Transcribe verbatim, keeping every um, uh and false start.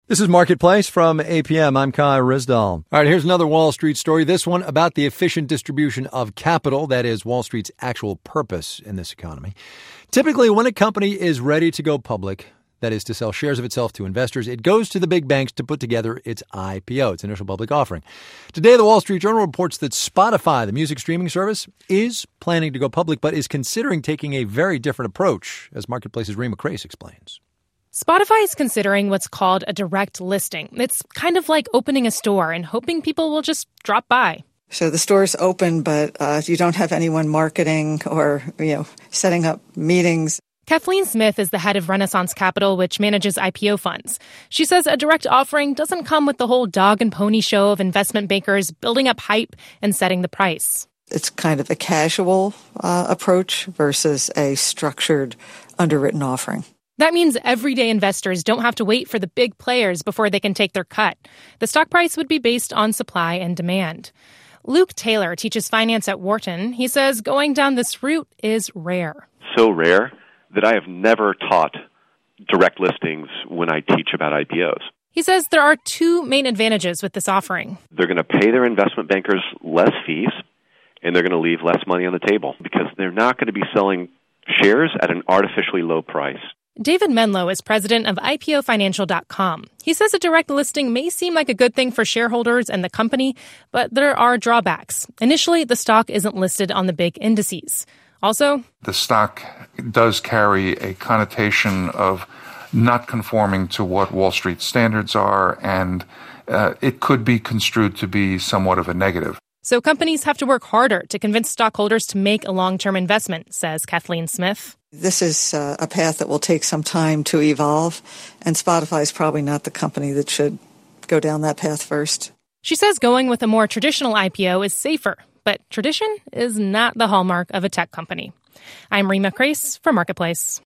This is Marketplace from A P M. I'm Kai Rizdal. All right, here's another Wall Street story. This one about the efficient distribution of capital, that is, Wall Street's actual purpose in this economy. Typically, when a company is ready to go public, that is to sell shares of itself to investors, it goes to the big banks to put together its I P O, its initial public offering. Today, the Wall Street Journal reports that Spotify, the music streaming service, is planning to go public, but is considering taking a very different approach, as Marketplace's Rima Crace explains. Spotify is considering what's called a direct listing. It's kind of like opening a store and hoping people will just drop by. So the store's open, but uh, you don't have anyone marketing or, you know, setting up meetings. Kathleen Smith is the head of Renaissance Capital, which manages I P O funds. She says a direct offering doesn't come with the whole dog and pony show of investment bankers building up hype and setting the price. It's kind of a casual uh, approach versus a structured, underwritten offering. That means everyday investors don't have to wait for the big players before they can take their cut. The stock price would be based on supply and demand. Luke Taylor teaches finance at Wharton. He says going down this route is rare. So rare that I have never taught direct listings when I teach about I P Os. He says there are two main advantages with this offering. They're going to pay their investment bankers less fees, and they're going to leave less money on the table because they're not going to be selling shares at an artificially low price. David Menlo is president of I P O Financial dot com. He says a direct listing may seem like a good thing for shareholders and the company, but there are drawbacks. Initially, the stock isn't listed on the big indices. Also, the stock does carry a connotation of not conforming to what Wall Street standards are, and uh, it could be construed to be somewhat of a negative. So companies have to work harder to convince stockholders to make a long-term investment, says Kathleen Smith. This is uh, a path that will take some time to evolve, and Spotify is probably not the company that should go down that path first. She says going with a more traditional I P O is safer, but tradition is not the hallmark of a tech company. I'm Rima Crace for Marketplace.